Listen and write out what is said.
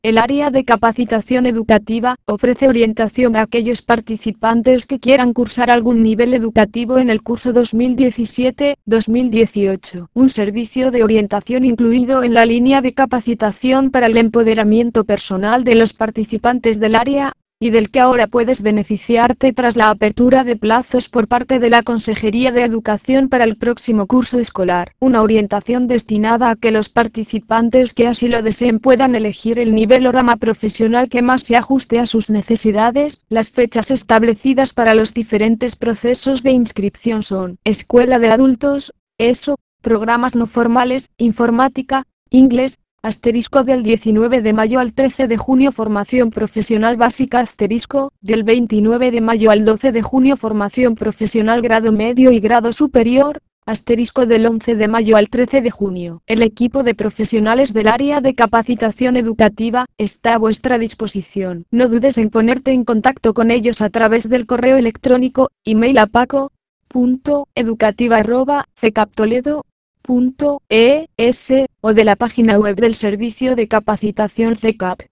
El área de capacitación educativa ofrece orientación a aquellos participantes que quieran cursar algún nivel educativo en el curso 2017-2018. Un servicio de orientación incluido en la línea de capacitación para el empoderamiento personal de los participantes del área, y del que ahora puedes beneficiarte tras la apertura de plazos por parte de la Consejería de Educación para el próximo curso escolar. Una orientación destinada a que los participantes que así lo deseen puedan elegir el nivel o rama profesional que más se ajuste a sus necesidades. Las fechas establecidas para los diferentes procesos de inscripción son: Escuela de Adultos, ESO, programas no formales, informática, inglés, asterisco del 19 de mayo al 13 de junio formación profesional básica asterisco, del 29 de mayo al 12 de junio formación profesional grado medio y grado superior, asterisco del 11 de mayo al 13 de junio. El equipo de profesionales del área de capacitación educativa está a vuestra disposición. No dudes en ponerte en contacto con ellos a través del correo electrónico, email a paco.educativa@cecaptoledo.es o de la página web del Servicio de Capacitación CECAP.